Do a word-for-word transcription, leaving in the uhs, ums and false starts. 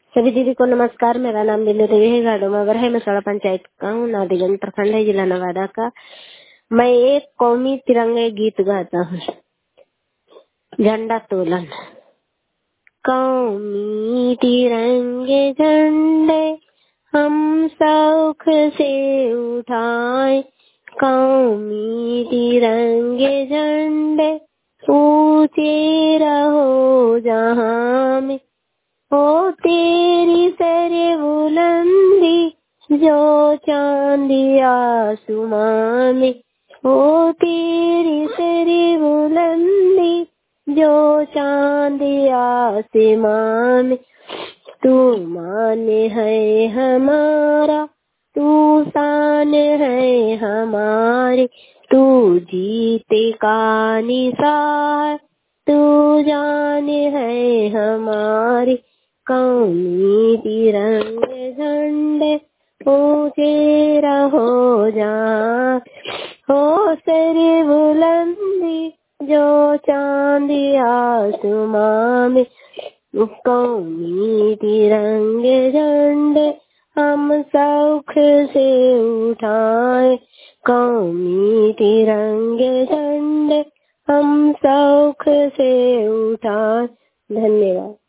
सभी दीदी को नमस्कार। मेरा नाम बिल्लू देवी है, गाडोमावर है। मैं सड़ा पंचायत का हूँ, नादीगंज प्रखंड है, जिला नवादा का। मैं एक कौमी तिरंगे गीत गाता हूँ, झंडा तोलन। कौमी तिरंगे झंडे हम शौक से उठाए, कौमी तिरंगे झंडे ऊंचे रहो जहाँ में, ओ तेरी सरे बुलंदी जो चांदी आसमां में, ओ तेरी सरे बुलंदी जो चांदी आसमां में। तू मान है हमारा, तू शान है हमारी, तू जीते का निसार, तू जान है हमारी। कौमी तिरंगे झंडे ऊंचे रहो जहाँ, हो सर बुलंदी जो चांदी आसमां में। कौमी तिरंगे झंडे हम शौक से उठाए, कौमी तिरंगे झंडे हम शौक से उठाए। धन्यवाद।